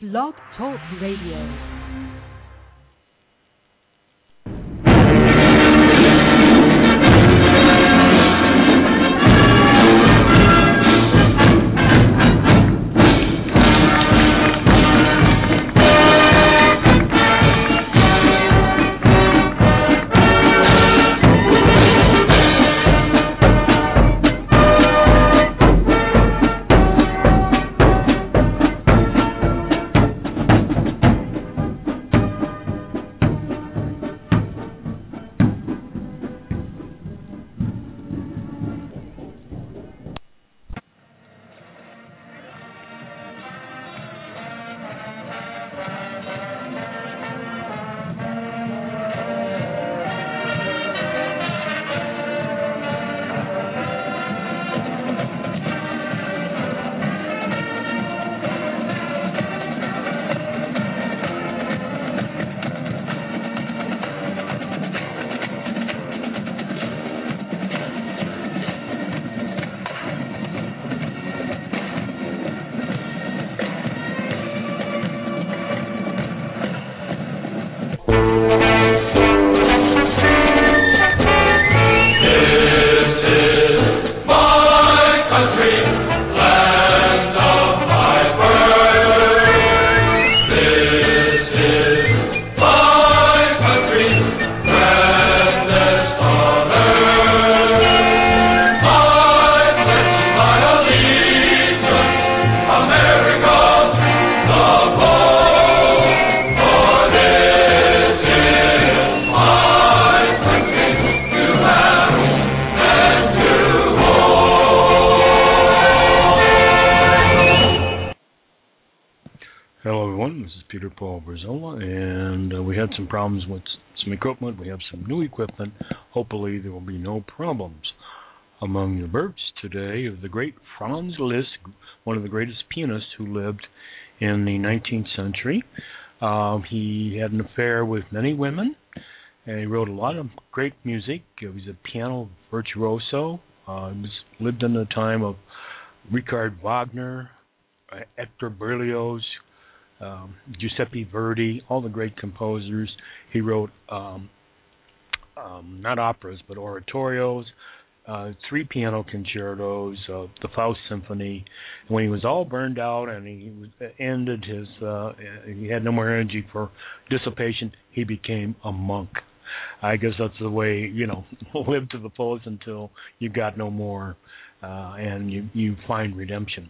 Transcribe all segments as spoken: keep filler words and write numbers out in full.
Blog Talk Radio. Problems with some equipment. We have some new equipment. Hopefully there will be no problems. Among the births today of the great Franz Liszt, one of the greatest pianists who lived in the nineteenth century. Uh, he had an affair with many women, and he wrote a lot of great music. He was a piano virtuoso. Uh, he was, lived in the time of Richard Wagner, uh, Hector Berlioz, Um, Giuseppe Verdi, all the great composers. He wrote um, um, not operas, but oratorios, uh, three piano concertos, uh, the Faust Symphony. And when he was all burned out and he was, ended his, uh, he had no more energy for dissipation, he became a monk. I guess that's the way, you know, live to the fullest until you got no more, uh, and you, you find redemption.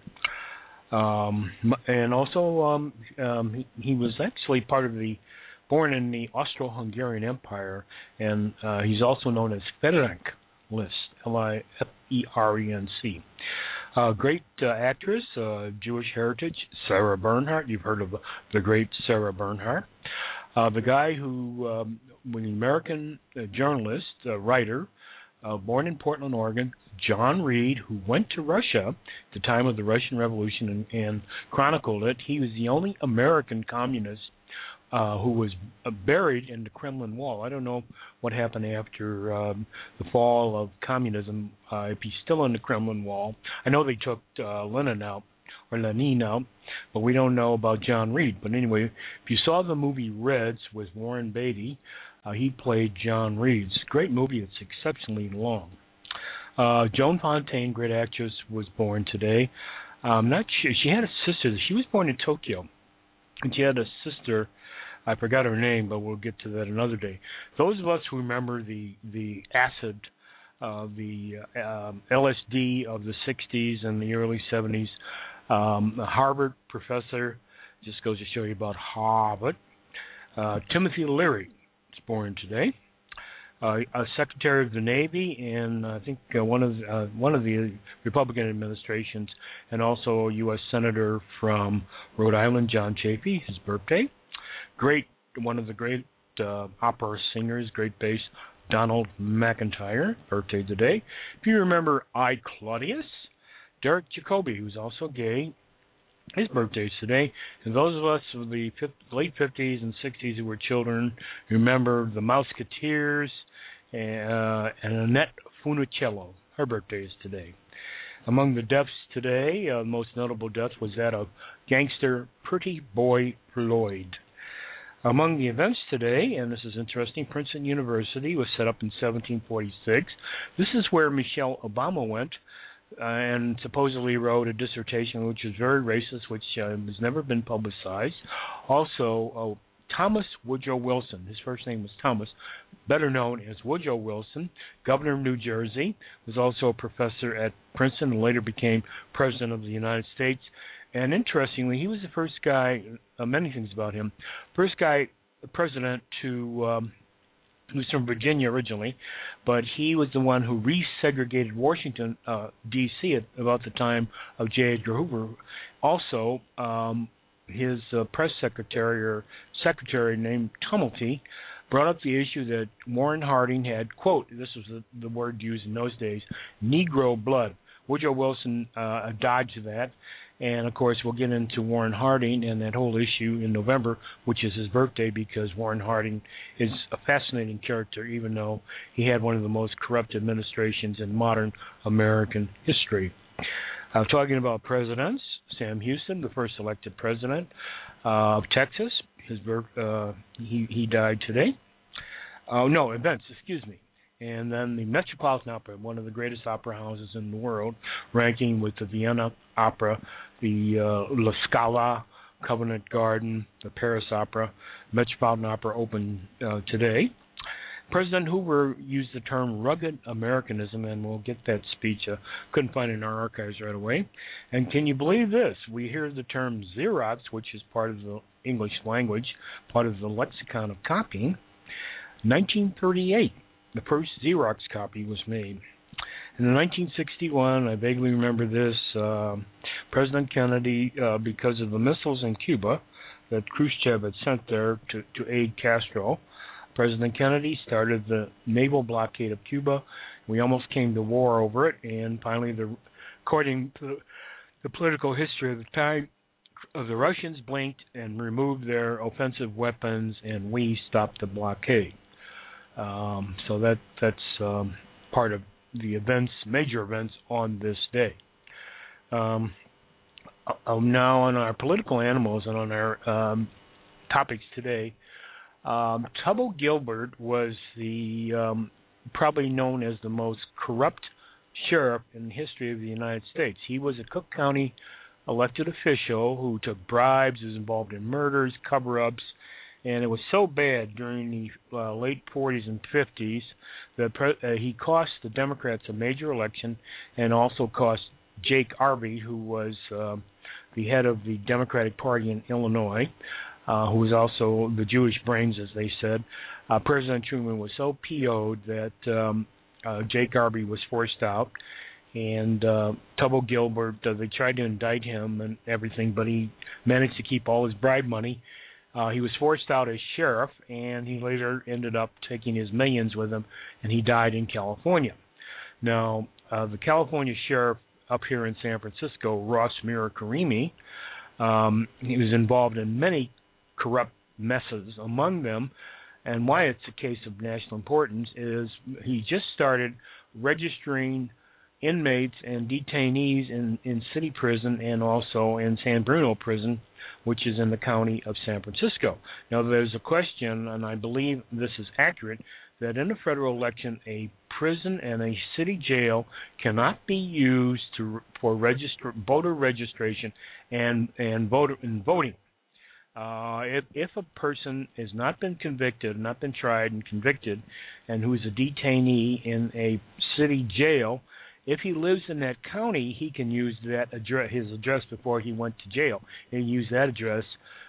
Um, and also, um, um, he, he was actually part of the, born in the Austro-Hungarian Empire, and uh, he's also known as Ferenc Liszt, L I F E R E N C. Uh, great uh, actress, uh, Jewish heritage, Sarah Bernhardt. You've heard of the, the great Sarah Bernhardt. Uh, the guy who, um, was an American uh, journalist, uh, writer, uh, born in Portland, Oregon, John Reed, who went to Russia at the time of the Russian Revolution and, and chronicled it. He was the only American communist uh, who was uh, buried in the Kremlin Wall. I don't know what happened after um, the fall of communism, uh, if he's still in the Kremlin Wall. I know they took uh, Lenin out, or Lenin out, but we don't know about John Reed. But anyway, if you saw the movie Reds with Warren Beatty, uh, he played John Reed. It's a great movie. It's exceptionally long. Uh, Joan Fontaine, great actress, was born today. Um, not sure, she had a sister. She was born in Tokyo, and she had a sister. I forgot her name, but we'll get to that another day. Those of us who remember the the acid, uh, the uh, um, L S D of the sixties and the early seventies, um, a Harvard professor, just goes to show you about Harvard. Uh, Timothy Leary is born today. Uh, a Secretary of the Navy in I think uh, one of uh, one of the Republican administrations, and also a U S Senator from Rhode Island, John Chafee, his birthday. Great, one of the great uh, opera singers, great bass, Donald McIntyre, birthday today. If you remember I, Claudius, Derek Jacobi, who's also gay, his birthday's today. And those of us of the late fifties and sixties who were children remember the Mouseketeers, Uh, and Annette Funicello. Her birthday is today. Among the deaths today, uh, the most notable death was that of gangster Pretty Boy Floyd. Among the events today, and this is interesting, Princeton University was set up in seventeen forty-six. This is where Michelle Obama went uh, and supposedly wrote a dissertation which was very racist, which uh, has never been publicized. Also, uh, Thomas Woodrow Wilson, his first name was Thomas, better known as Woodrow Wilson, governor of New Jersey, was also a professor at Princeton and later became president of the United States. And interestingly, he was the first guy, uh, many things about him, first guy, president to, um, he was from Virginia originally, but he was the one who resegregated Washington, uh, D C at about the time of J. Edgar Hoover. Also, um, his uh, press secretary or secretary named Tumulty brought up the issue that Warren Harding had, quote, this was the, the word used in those days, Negro blood. Woodrow Wilson uh, dodged that. And, of course, we'll get into Warren Harding and that whole issue in November, which is his birthday, because Warren Harding is a fascinating character, even though he had one of the most corrupt administrations in modern American history. Uh, talking about presidents, Sam Houston, the first elected president uh, of Texas, his birth, uh, he, he died today. Oh, uh, no, events, excuse me. And then the Metropolitan Opera, one of the greatest opera houses in the world, ranking with the Vienna Opera, the uh, La Scala, Covent Garden, the Paris Opera. Metropolitan Opera opened uh, today. President Hoover used the term rugged Americanism, and we'll get that speech. Uh, couldn't find it in our archives right away. And can you believe this? We hear the term Xerox, which is part of the English language, part of the lexicon of copying. nineteen thirty-eight. The first Xerox copy was made. And in nineteen sixty-one, I vaguely remember this, uh, President Kennedy, uh, because of the missiles in Cuba that Khrushchev had sent there to, to aid Castro, President Kennedy started the naval blockade of Cuba. We almost came to war over it, and finally, the, according to the political history of the time, uh, the Russians blinked and removed their offensive weapons, and we stopped the blockade. Um, so that that's um, part of the events, major events on this day. Um, now on our political animals and on our um, topics today, um, Tubbo Gilbert was the um, probably known as the most corrupt sheriff in the history of the United States. He was a Cook County elected official who took bribes, was involved in murders, cover-ups. And it was so bad during the uh, late forties and fifties that pre- uh, he cost the Democrats a major election and also cost Jake Arvey, who was uh, the head of the Democratic Party in Illinois, uh, who was also the Jewish brains, as they said. Uh, President Truman was so P O'd that um, uh, Jake Arvey was forced out. And uh, Tubbo Gilbert, uh, they tried to indict him and everything, but he managed to keep all his bribe money. Uh, he was forced out as sheriff, and he later ended up taking his millions with him, and he died in California. Now, uh, the California sheriff up here in San Francisco, Ross Mirakarimi, um, he was involved in many corrupt messes. Among them, and why it's a case of national importance, is he just started registering inmates and detainees in, in city prison and also in San Bruno prison, which is in the county of San Francisco. Now, there's a question, and I believe this is accurate, that in a federal election, a prison and a city jail cannot be used to for register, voter registration and and voter and voting. Uh, if, if a person has not been convicted, not been tried and convicted, and who is a detainee in a city jail, if he lives in that county, he can use that address, his address before he went to jail. He can use that address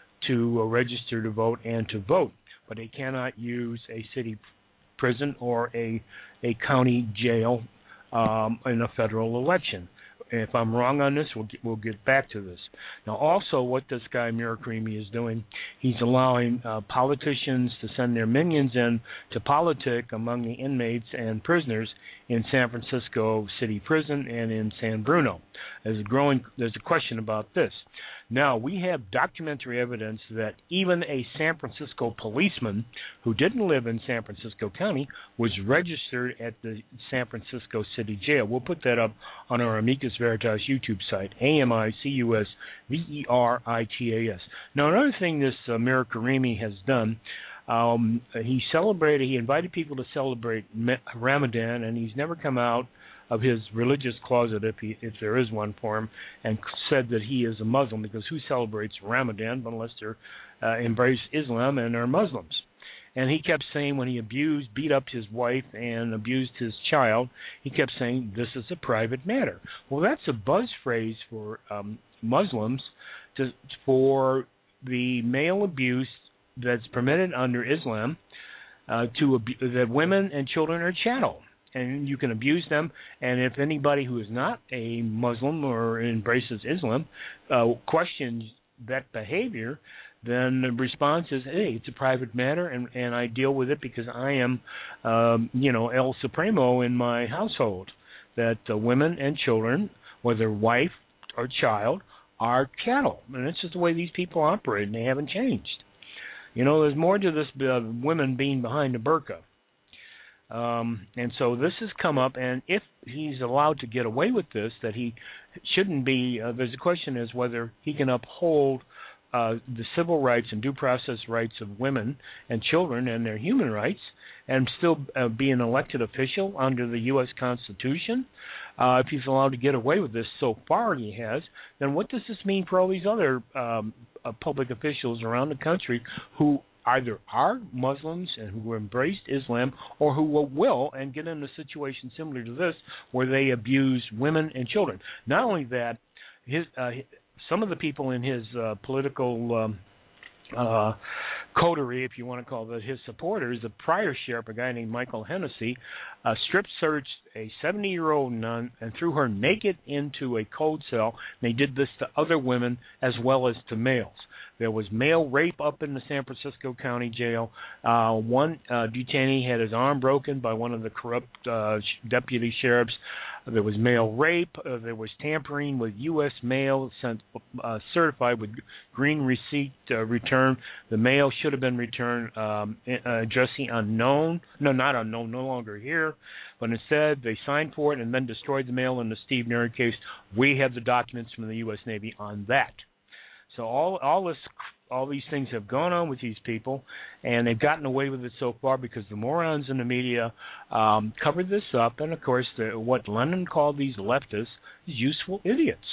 to uh, register to vote and to vote. But he cannot use a city prison or a a county jail um, in a federal election. If I'm wrong on this, we'll get, we'll get back to this. Now, also, what this guy Mirakarimi is doing, he's allowing uh, politicians to send their minions in to politic among the inmates and prisoners in San Francisco City Prison and in San Bruno. There's a growing, there's a question about this. Now, we have documentary evidence that even a San Francisco policeman who didn't live in San Francisco County was registered at the San Francisco City Jail. We'll put that up on our Amicus Veritas YouTube site, A M I C U S V E R I T A S. Now, another thing this uh, Mir Karimi has done, um, he celebrated, he invited people to celebrate Ramadan, and he's never come out of his religious closet, if he, if there is one for him, and said that he is a Muslim, because who celebrates Ramadan unless they uh, embrace Islam and are Muslims? And he kept saying, when he abused, beat up his wife and abused his child, he kept saying, this is a private matter. Well, that's a buzz phrase for um, Muslims to, for the male abuse that's permitted under Islam, uh, to ab- that women and children are chattel. And you can abuse them, and if anybody who is not a Muslim or embraces Islam uh, questions that behavior, then the response is, hey, it's a private matter, and, and I deal with it because I am, um, you know, El Supremo in my household, that uh, women and children, whether wife or child, are cattle. And it's just the way these people operate, and they haven't changed. You know, there's more to this uh, women being behind the burqa. Um, and so this has come up, and if he's allowed to get away with this, that he shouldn't be, uh, there's a question as whether he can uphold uh, the civil rights and due process rights of women and children and their human rights and still uh, be an elected official under the U S Constitution. Uh, if he's allowed to get away with this, so far he has, then what does this mean for all these other um, uh, public officials around the country who either are Muslims and who embraced Islam, or who will and get in a situation similar to this where they abuse women and children? Not only that, his uh, some of the people in his uh, political um, uh, coterie, if you want to call it, his supporters, the prior sheriff, a guy named Michael Hennessy, uh, strip searched a seventy-year-old nun and threw her naked into a cold cell. And they did this to other women as well as to males. There was male rape up in the San Francisco County Jail. Uh, one uh, detainee had his arm broken by one of the corrupt uh, deputy sheriffs. There was male rape. Uh, there was tampering with U S mail sent, uh, certified with green receipt uh, return. The mail should have been returned um, uh, addressing unknown. No, not unknown, no longer here. But instead, they signed for it and then destroyed the mail in the Steve Neri case. We have the documents from the U S Navy on that. So all all this, all these things have gone on with these people, and they've gotten away with it so far because the morons in the media um, covered this up, and of course, the, what Lenin called these leftists, useful idiots.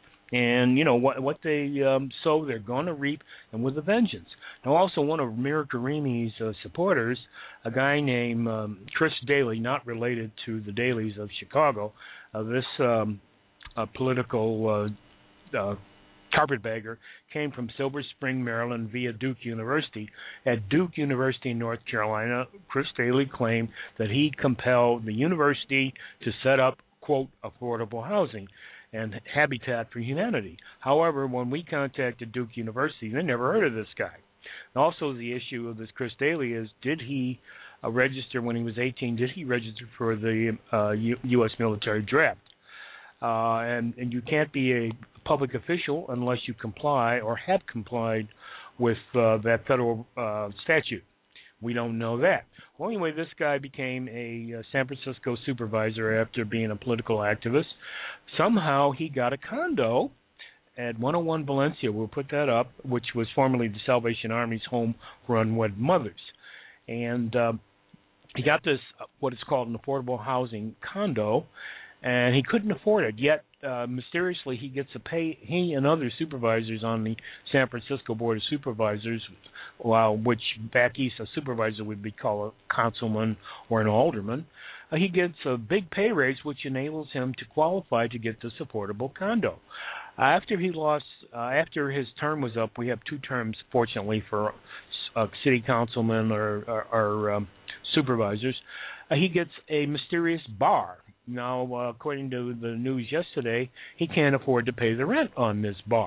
And you know what what they um, sow, they're going to reap, and with a vengeance. Now, also one of Mir Karimi's uh, supporters, a guy named um, Chris Daly, not related to the Dalys of Chicago, uh, this um, uh, political uh, uh, carpetbagger, came from Silver Spring, Maryland, via Duke University. At Duke University in North Carolina, Chris Daly claimed that he compelled the university to set up, quote, affordable housing and Habitat for Humanity. However, when we contacted Duke University, they never heard of this guy. And also, the issue of this Chris Daly is, did he uh, register when he was eighteen? Did he register for the uh, U- U.S. military draft? Uh, and, and you can't be a public official unless you comply or have complied with uh, that federal uh, statute. We don't know that. Well, anyway, this guy became a uh, San Francisco supervisor after being a political activist. Somehow he got a condo at one oh one Valencia, we'll put that up, which was formerly the Salvation Army's home for unwed mothers. And uh, he got this, what is called an affordable housing condo, and he couldn't afford it. Yet, uh, mysteriously, he gets a pay. He and other supervisors on the San Francisco Board of Supervisors, well, which back east a supervisor would be called a councilman or an alderman, uh, he gets a big pay raise, which enables him to qualify to get this affordable condo. Uh, after he lost, uh, after his term was up, we have two terms, fortunately, for uh, city councilmen or, or, or um, supervisors. Uh, he gets a mysterious bar. Now, uh, according to the news yesterday, he can't afford to pay the rent on this bar.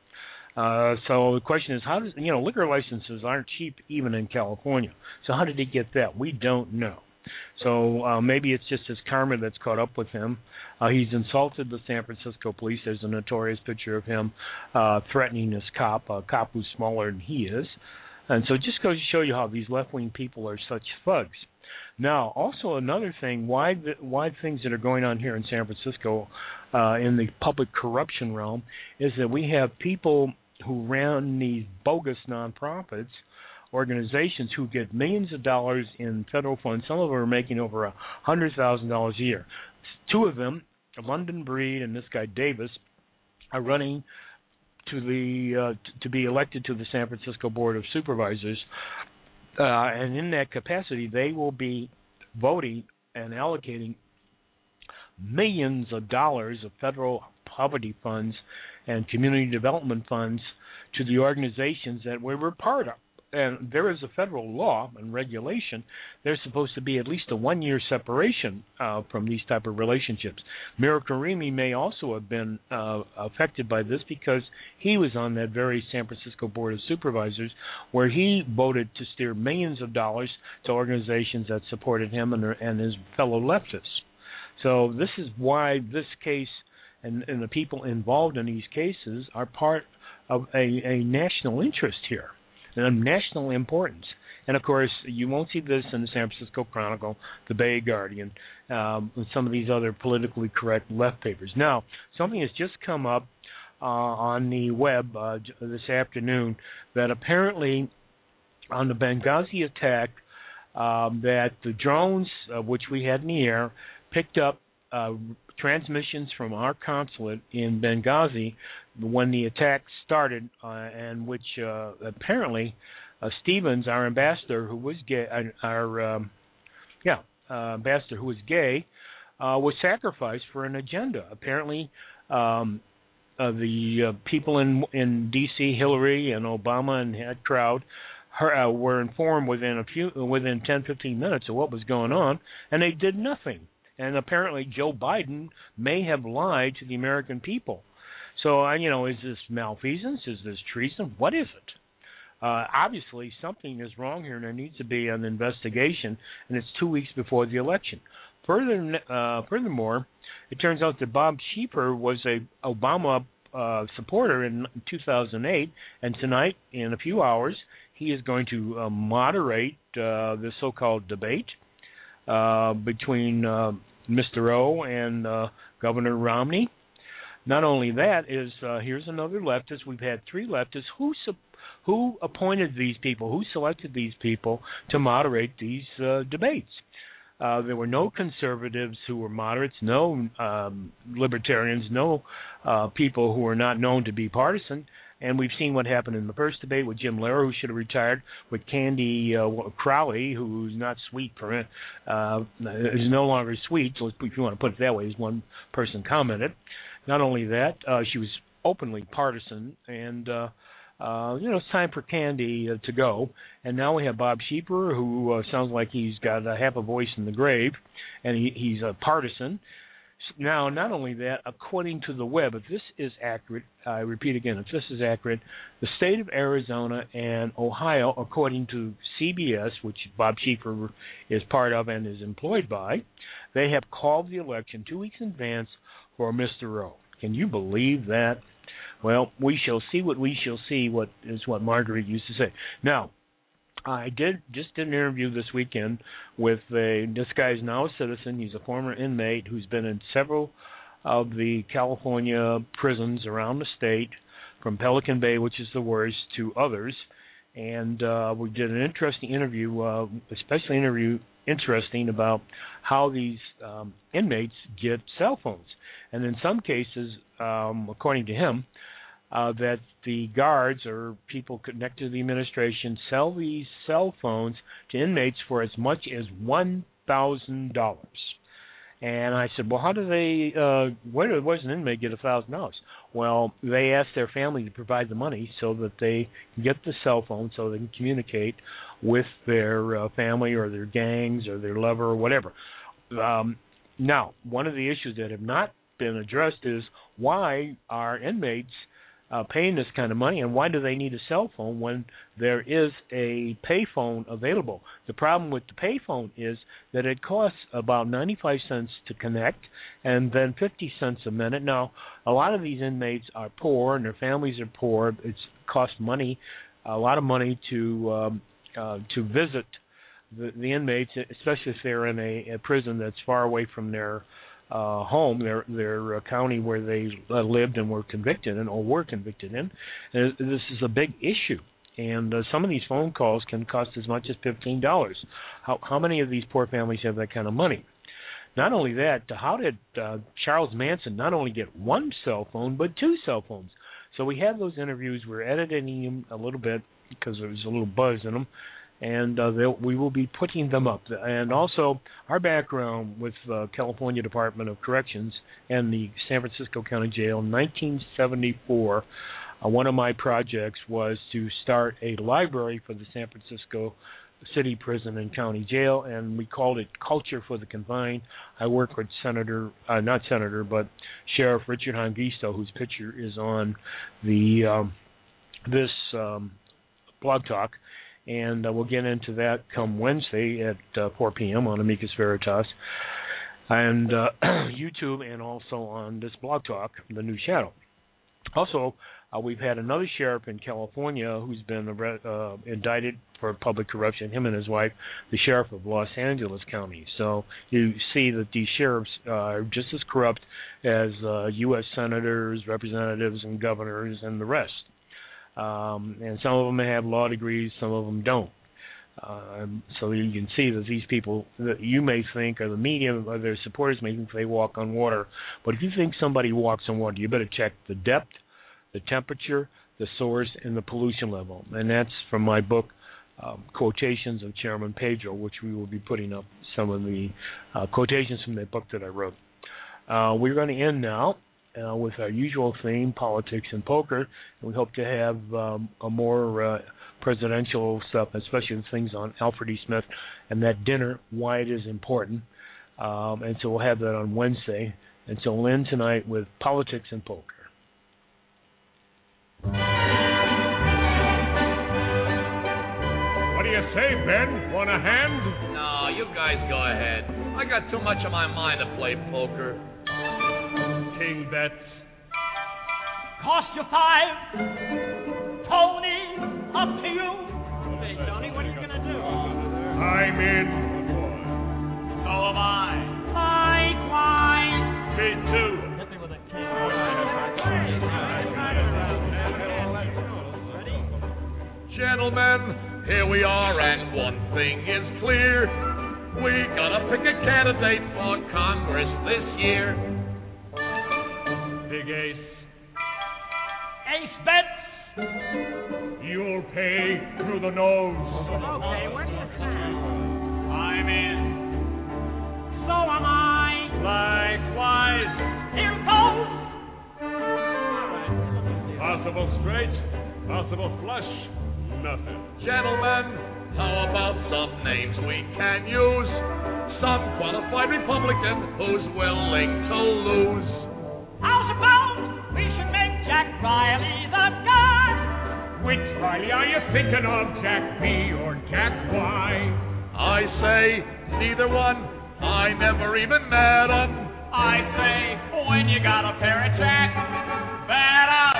Uh, so the question is, how does, you know, liquor licenses aren't cheap even in California. So how did he get that? We don't know. So uh, maybe it's just his karma that's caught up with him. Uh, he's insulted the San Francisco police. There's a notorious picture of him uh, threatening this cop, a cop who's smaller than he is. And so it just goes to show you how these left-wing people are such thugs. Now, also another thing, why the, why things that are going on here in San Francisco uh, in the public corruption realm is that we have people who ran these bogus nonprofits, organizations who get millions of dollars in federal funds. Some of them are making over one hundred thousand dollars a year. Two of them, London Breed and this guy Davis, are running to the uh, t- to be elected to the San Francisco Board of Supervisors. Uh, and in that capacity, they will be voting and allocating millions of dollars of federal poverty funds and community development funds to the organizations that we were part of. And there is a federal law and regulation. There's supposed to be at least a one-year separation uh, from these type of relationships. Mira Karimi may also have been uh, affected by this because he was on that very San Francisco Board of Supervisors where he voted to steer millions of dollars to organizations that supported him and, and his fellow leftists. So this is why this case and, and the people involved in these cases are part of a, a national interest here. Of national importance. And, of course, you won't see this in the San Francisco Chronicle, the Bay Guardian, um, and some of these other politically correct left papers. Now, something has just come up uh, on the web uh, this afternoon that apparently on the Benghazi attack um, that the drones, uh, which we had in the air, picked up uh, transmissions from our consulate in Benghazi when the attack started, uh, and which uh, apparently uh, Stevens, our ambassador, who was gay, uh, our um, yeah uh, ambassador who was gay, uh, was sacrificed for an agenda. Apparently, um, uh, the uh, people in in D C, Hillary and Obama and that crowd, her, uh, were informed within a few within ten, fifteen minutes of what was going on, and they did nothing. And apparently, Joe Biden may have lied to the American people. So, uh, you know, is this malfeasance? Is this treason? What is it? Uh, obviously, something is wrong here, and there needs to be an investigation, and it's two weeks before the election. Further, uh, furthermore, it turns out that Bob Schieffer was a Obama uh, supporter in two thousand eight, and tonight, in a few hours, he is going to uh, moderate uh, the so-called debate uh, between uh, Mister O and uh, Governor Romney. Not only that, is uh, here's another leftist. We've had three leftists who who appointed these people, who selected these people to moderate these uh, debates. Uh, there were no conservatives who were moderates, no um, libertarians, no uh, people who were not known to be partisan. And we've seen what happened in the first debate with Jim Lehrer, who should have retired, with Candy uh, Crowley, who's not sweet for it, uh, is no longer sweet, so if you want to put it that way, as one person commented. Not only that, uh, she was openly partisan, and uh, uh, you know, it's time for Candy uh, to go. And now we have Bob Schieffer, who uh, sounds like he's got a half a voice in the grave, and he, he's a partisan. Now, not only that, according to the web, if this is accurate, I repeat again, if this is accurate, the state of Arizona and Ohio, according to C B S, which Bob Schieffer is part of and is employed by, they have called the election two weeks in advance for Mister O. Can you believe that? Well, we shall see what we shall see, what is what Margaret used to say. Now, I did just did an interview this weekend with a, this guy's now a citizen. He's a former inmate who's been in several of the California prisons around the state, from Pelican Bay, which is the worst, to others. And uh, we did an interesting interview, uh, especially interview interesting about how these um, inmates get cell phones. And in some cases, um, according to him, uh, that the guards or people connected to the administration sell these cell phones to inmates for as much as one thousand dollars. And I said, well, how do they, uh, where, where does an inmate get one thousand dollars? Well, they ask their family to provide the money so that they can get the cell phone so they can communicate with their uh, family or their gangs or their lover or whatever. Um, now, one of the issues that have not been addressed is why are inmates uh, paying this kind of money, and why do they need a cell phone when there is a payphone available? The problem with the payphone is that it costs about ninety-five cents to connect and then fifty cents a minute. Now, a lot of these inmates are poor and their families are poor. It's cost money, a lot of money to um, uh, to visit the, the inmates, especially if they're in a, a prison that's far away from their Uh, home, their their uh, county where they uh, lived and were convicted in, or were convicted in. And this is a big issue, and uh, some of these phone calls can cost as much as fifteen dollars. How how many of these poor families have that kind of money? Not only that, how did uh, Charles Manson not only get one cell phone but two cell phones? So we have those interviews. We're editing them a little bit because there was a little buzz in them. And uh, we will be putting them up. And also, our background with uh, California Department of Corrections and the San Francisco County Jail in nineteen seventy-four, uh, one of my projects was to start a library for the San Francisco City Prison and County Jail, and we called it Culture for the Confined. I work with Senator, uh, not Senator, but Sheriff Richard Hongisto, whose picture is on the um, this um, blog talk. And uh, we'll get into that come Wednesday at uh, four p.m. on Amicus Veritas and uh, YouTube, and also on this blog talk, The New Shadow. Also, uh, we've had another sheriff in California who's been uh, indicted for public corruption, him and his wife, the sheriff of Los Angeles County. So you see that these sheriffs are just as corrupt as uh, U S senators, representatives, and governors, and the rest. Um, and some of them have law degrees, some of them don't. Uh, so you can see that these people that you may think, or the media, or their supporters may think they walk on water. But if you think somebody walks on water, you better check the depth, the temperature, the source, and the pollution level. And that's from my book, um, Quotations of Chairman Pedro, which we will be putting up some of the uh, quotations from that book that I wrote. Uh, we're going to end now. Uh, with our usual theme, politics and poker. And we hope to have um, a more uh, presidential stuff, especially the things on Alfred E. Smith and that dinner, why it is important. Um, and so we'll have that on Wednesday. And so we'll end tonight with politics and poker. What do you say, Ben? Want a hand? No, you guys go ahead. I got too much on my mind to play poker. King bets. Cost you five. Tony, up to you. Hey, Tony, what are you going to do? I'm in. So am I. Likewise. Me too. Hit me with a king. Ready? Gentlemen, here we are, and one thing is clear. We gotta pick a candidate for Congress this year. Big ace. Ace bets. You'll pay through the nose. Okay, where do you stand? I'm in. So am I. Likewise. Here goes. Possible straight, possible flush, nothing. Gentlemen, how about some names we can use? Some qualified Republican who's willing to lose. How's about we should make Jack Riley the guy? Which Riley are you thinking of, Jack B or Jack Y? I say neither one. I never even met him. I say when you got a pair of Jack, bet up.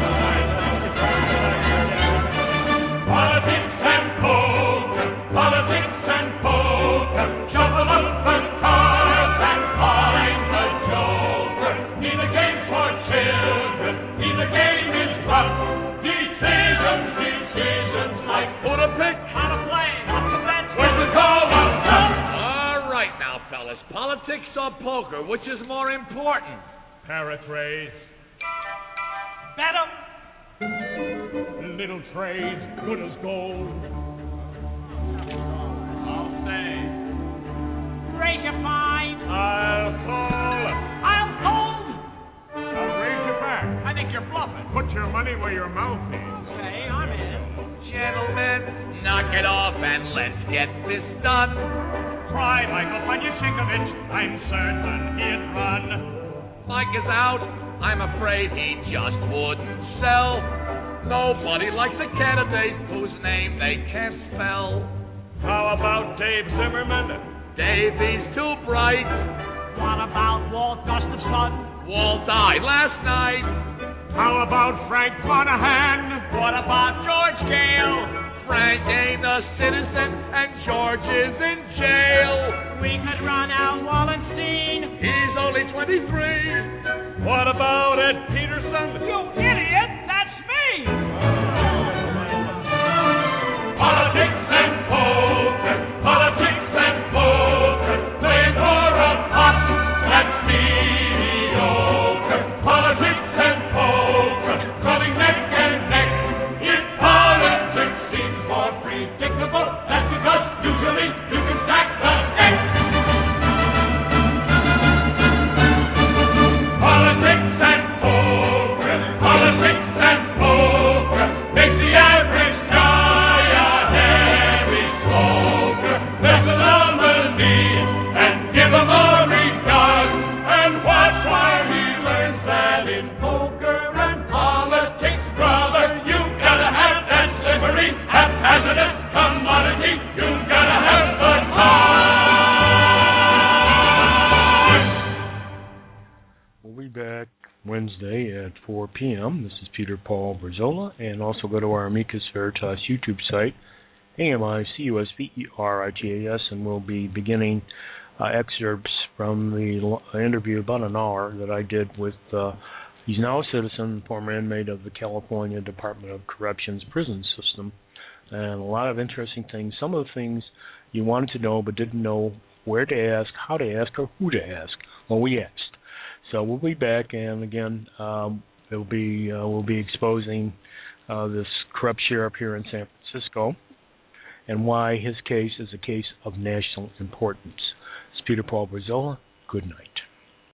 Politics and poker, politics and poker, shuffle up the cards and find the joker. Neither game for children, neither game is rough. Decisions, decisions like Who to pick? How to play, how to bet, when to call up. All right now, fellas. Politics or poker, which is more important? Paraphrase, bet 'em. little trade, good as gold. I'll say, raise your fine. I'll call. I'll hold. I'll raise you back. I think you're bluffing. Put your money where your mouth is. Okay, I'm in. Gentlemen, knock it off and let's get this done. Try Michael Panyachikovich. I'm certain he'd run. Mike is out. I'm afraid he just wouldn't sell. Nobody likes a candidate whose name they can't spell. How about Dave Zimmerman? Davey's too bright. What about Walt Gustafson? Walt died last night. How about Frank Monahan? What about George Gale? Frank ain't a citizen and George is in jail. We could run Al Wallenstein. He's only twenty-three. What about Ed Peterson? You idiot, that's me! Politics and poker, politics and poker, playing for a pot that's mediocre. Politics and poker, running neck and neck. If politics seems more predictable, that's because usually you can stack the deck. Politics and poker, politics and poker, makes the average guy a heavy smoker. Let the nominee and give him a regard, and watch while he learns that in poker and politics, brother, you gotta have that slippery, haphazardous commodity. You gotta have the time. We'll be back Wednesday at four p.m. This is Peter Paul Brazola, and also go to our Amicus Veritas YouTube site, A M I C U S V E R I T A S, and we'll be beginning uh, excerpts from the l- interview, about an hour, that I did with, uh, he's now a citizen, former inmate of the California Department of Corrections prison system, and a lot of interesting things, some of the things you wanted to know but didn't know where to ask, how to ask, or who to ask. Well, we asked. So we'll be back, and again, um, it'll be uh, we'll be exposing uh, this corrupt sheriff here in San Francisco, and why his case is a case of national importance. It's Peter Paul Brazola. Good night.